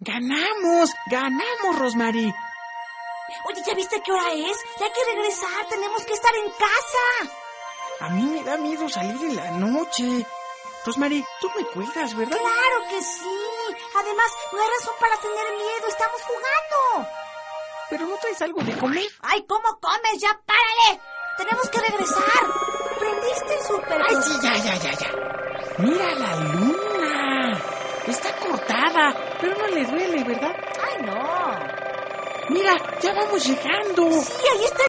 ¡Ganamos! Rosmarie! Oye, ¿ya viste qué hora es? Ya hay que regresar, tenemos que estar en casa. A mí me da miedo salir en la noche. Rosmarie, tú me cuidas, ¿verdad? ¡Claro que sí! Además, no hay razón para tener miedo, estamos jugando. ¿Pero no traes algo de comer? ¡Ay, cómo comes! ¡Ya párale! ¡Tenemos que regresar! ¿Prendiste el súper? ¡Ay, sí, ya! ¡Mira la luna! Está cortada, pero no le duele, ¿verdad? ¡Ay, no! ¡Mira, ya vamos llegando! Sí, ahí está